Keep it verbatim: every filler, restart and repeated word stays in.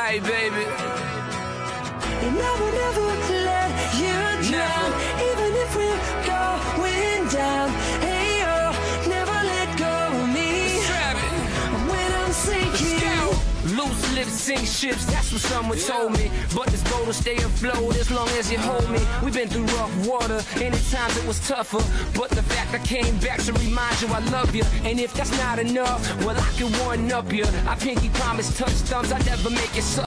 right, baby. And I will never let you down, Never. even if we're going down. Hey, oh, never let go of me Grab it. when I'm sinking. Loose lips sink ships, that's what someone told me. But this boat will stay afloat as long as you hold me. We've been through rough water, and at times it was tougher. But the fact I came back to remind you I love you. And if that's not enough, well, I can one up you. I pinky promise, touch thumbs, I never make it so.